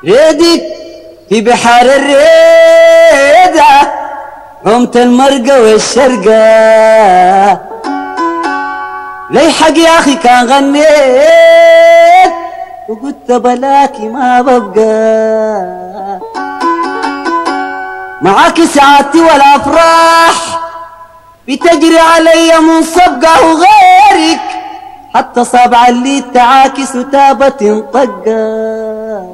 ريدك في بحار الريدة عمت المرقة والشرقة ليحق يا أخي كان غنيت وقلت بلاكي ما ببقى معاك سعادتي والأفراح بتجري علي من صبقة وغيرك حتى صابع اللي تعاكس وتابة طقة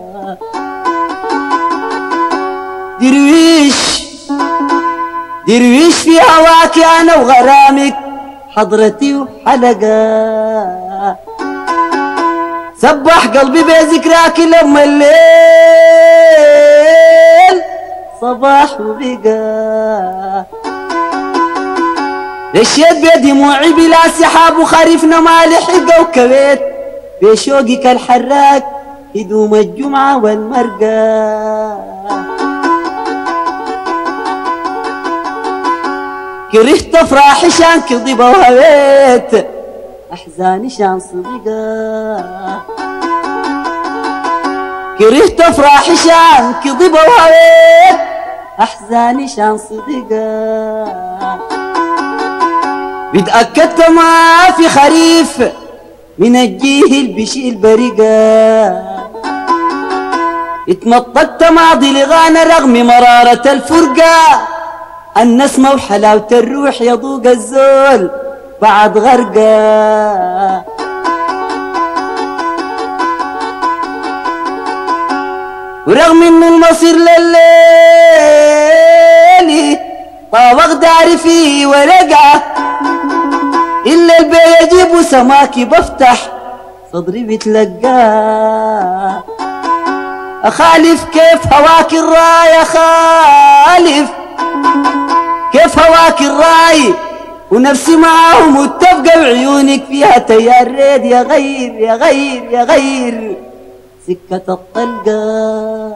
درويش في هواك أنا وغرامك حضرتي وحلقة سبح قلبي بذكراك لما الليل صباح وبقى رشيت بدموعي بلا سحاب وخريفنا ما لحق وكويت بشوقك الحراك هدوم الجمعة والمرقة كرهت افراحي شان كذبة وهويت احزاني شان صدقة كرهت افراحي شان كذبة وهويت احزاني شان صدقة بتأكدت ما في خريف من الجيه البشي البرقة اتمطقت ماضي لغانا رغم مرارة الفرقة النسمة وحلاوة الروح يضوق الزول بعد غرقة ورغم ان المصير لليل طابق داري فيه ورقة إلا البي يجيب سماكي بفتح صدري بتلقاه أخالف كيف هواك الراي أخالف كيف هواك الراي ونفسي معاه متفقة وعيونك فيها تيار ريد يغير يغير يغير سكة الطلقة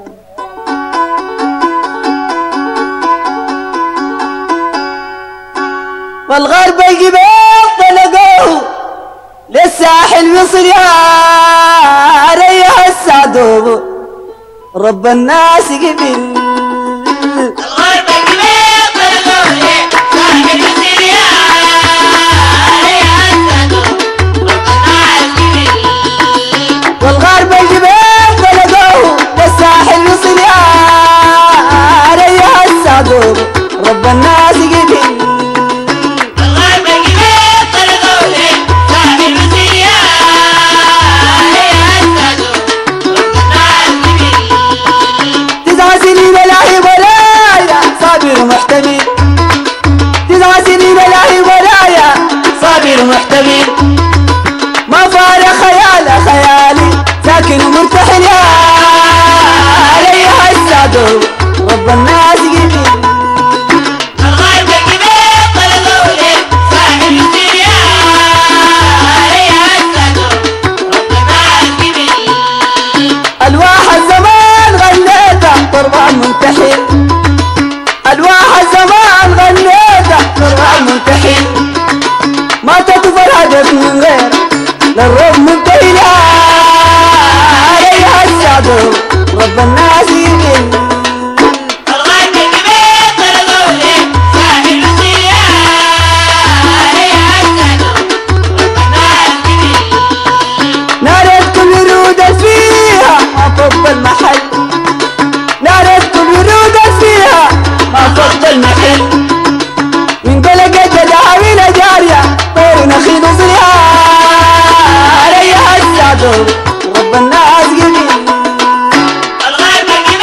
والغرب الجبال طلقوه للساحل مصر يا ريح السعدوب رب الناس قبل الغرب الجبال طلقوه للساحل مصر يا ريح السعدوب رب الناس قبل والغرب الجبال طلقوه للساحل مصر يا ريح السعدوب رب الناس قبل محتمل 9 سنين لاهي ولايا صابر محتمل ما فارق خيالي ساكن ومرتحل يا عليها السعدو رب الناس قبل الغرب الجبال طلقوا لي ساحل مصر يا عليها السعدو رب الناس قبل الواح الزمان غنيته طربان منتحل الواح الزمان غنيته طربان منتحل ما تطفى الهدف من غير للرب منتهي عليها السعدو رب الناس يقل الغرب الجبال طلقوا لي ساحل مصر يا عليها السعدو رب الناس قبل نارت كل ورود فيها ما فض المحل نارت كل ورود فيها ما فض المحل من قلقت دعاوينا جارية طير نخيل وصلها عليها السعدو رب الناس قبل الغرب الجبال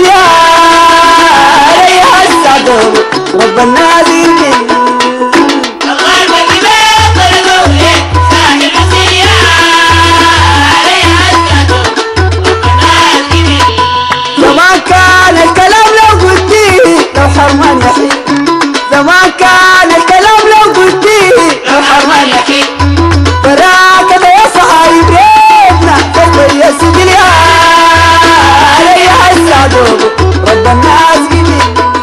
يا عليها السعد رب الناس يبين الغرب الكبير طردوه ساحل سيار عليها السعد رب الناس يبين زمان كان الكلام لو قلتيه لو حرمان يحيي زمان كان الكلام لو قلتيه لو حرمان يحيي براكة يا صحايب بيتنا فوق يا سجل يا عليها السعد رب الناس يبين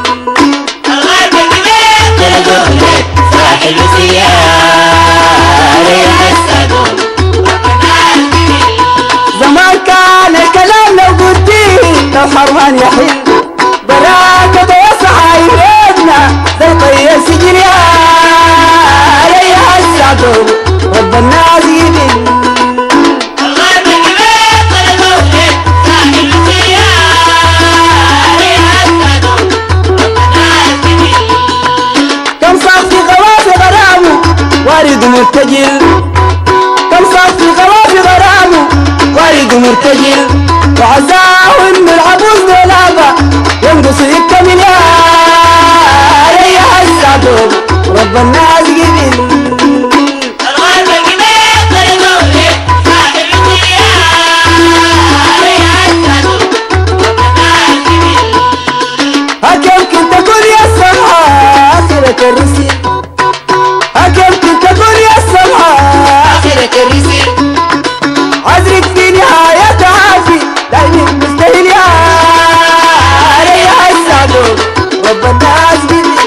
الغرب الكبير طردوه ساحل سيار عليها السعد رب الناس يبين زمان كان الكلام لو قلتيه لو حرمان يحيي براكة يا صحايب بيتنا فوق يا سجل يا عليها السعد رب الناس يبين الغرب الكبير طردوه ساحل سيار عليها السعد رب الناس يبين كم صار في غرام غرامه وارد مرتجل كم صار في غرام غرامه وارد مرتجل وعزاه ان العبوس دولابه ينقص يكمل يا عليها السعد رب الناس يبين الغرب الكبير طردوه ساحل سيار عليها السعد رب الناس يبين هك يمكن تكون يا السمحة آخرة الرسل هك يمكن تكون يا السمحة آخرة الرسل عذرك في نهاية عافي دايما مستهل يا عليها السعد رب الناس يبين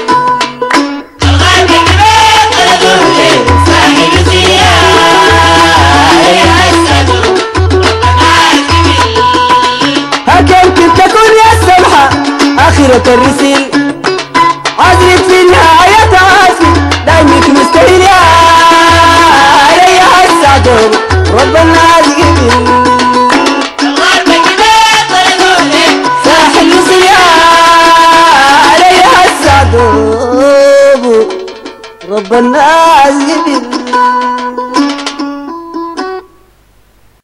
الغرب الكبير طردوه ساحل سيار عليها السعد رب الناس يبين هك يمكن تكون يا السمحة آخرة الرسل عذرك في نهاية عافي دايما مستهل يا عليها السعد رب الناس يبين الغرب الكبير طردوه ساحل مصر يا عليها السعد رب الناس يبين